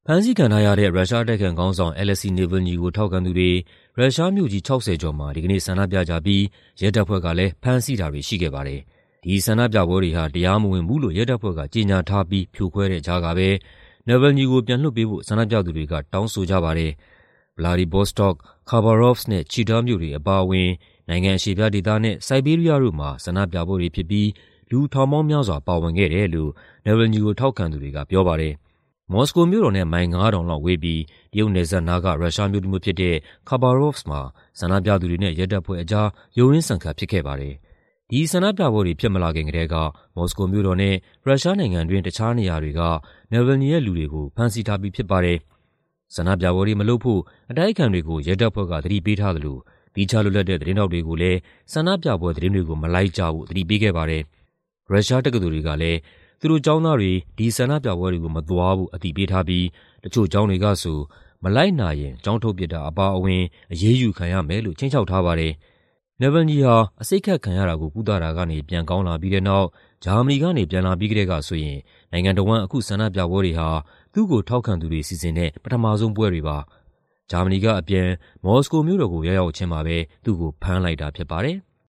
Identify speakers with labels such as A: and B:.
A: ဖမ်းဆီးခံထားရတဲ့ရုရှားတိုက်ခိုက်ခေါင်းဆောင် Alexei Navalny ကိုထောက်ခံသူတွေရုရှားမြို့ကြီး60ကျော်မှာဒီကနေ့ဆန္ဒပြကြပြီးရဲတပ်ဖွဲ့ကလည်းဖမ်းဆီးတာတွေရှိခဲ့ပါတယ်။ဒီဆန္ဒပြပွဲတွေဟာတရားမဝင်ဘူးလို့ရဲတပ်ဖွဲ့ကကြေညာထားပြီးဖြိုခွဲတဲ့ကြားကပဲ Navalny ကိုပြန်လွှတ်ပေးဖို့ဆန္ဒပြသူတွေကတောင်းဆိုကြပါတယ်။ Vladivostok, Khabarovsk နဲ့ Chita မြို့တွေအပါအဝင်နိုင်ငံအရှေ့ဖျားဒေသနဲ့ဆိုက်ဘေးရီးယားတို့မှာဆန္ဒပြပွဲတွေဖြစ်ပြီးလူထောင်ပေါင်းများစွာပါဝင်ခဲ့တယ်လို့ Navalny ကိုထောက်ခံသူတွေကပြောပါတယ်။မော်စကိုမြို့တော်နဲ့မိုင် 9000 လောက်ဝေးပြီးတရုတ်နယ်စပ်နားကရုရှားမြို့တစ်မြို့ဖြစ်တဲ့ Khabarovsk မှာဆန္ဒပြသူတွေနဲ့ရဲတပ်ဖွဲ့အကြားရုန်းရင်းဆန်ခတ်ဖြစ်ခဲ့ပါတယ်။ဒီဆန္ဒပြပွဲတွေဖြစ်မလာခင်ကတည်းကမော်စကိုမြို့တော်နဲ့ရုရှားနိုင်ငံတွင်းတခြားနေရာတွေက Navalny ရဲ့လူတွေကိုဖမ်းဆီးထားပြီးဖြစ်ပါတယ်။ဆန္ဒပြပွဲတွေမလုပ်ဖို့အတိုက်အခံတွေကိုရဲတပ်ဖွဲ့ကသတိပေးထားသလိုသီးခြားလွတ်လပ်တဲ့သတင်းထောက်တွေကိုလည်းဆန္ဒပြပွဲသတင်းတွေကိုမလိုက်ကြဖို့သတိပေးခဲ့ပါတယ်။ရုရှားတက္ကသိုလ်တွေကလည်းသူတို့ကျောင်းသားတွေဒီဆန္ဒပြပွဲတွေကိုမသွားဖို့အသိပေးထားပြီးတချို့ကျောင်းတွေကဆိုမလိုက်နာရင်ကျောင်းထုတ်ပစ်တာအပါအဝင်အရေးယူခံရမယ်လို့ခြိမ်းခြောက်ထားပါတယ်။ Navalny ဟာအဆိပ်ခတ်ခံရတာကိုကုသတာကနေပြန်ကောင်းလာပြီးတဲ့နောက်ဂျာမနီကနေပြန်လာပြီးကတည်းကဆိုရင်နိုင်ငံတော်ဝန်အခုဆန္ဒပြပွဲတွေဟာသူ့ကိုထောက်ခံသူတွေစီစဉ်တဲ့ပထမဆုံးပွဲတွေပါ။ဂျာမနီကအပြန်မော်စကိုမြို့တော်ကိုရောက်ရောက်ချင်းမှာပဲသူ့ကိုဖမ်းလိုက်တာဖြစ်ပါတယ်။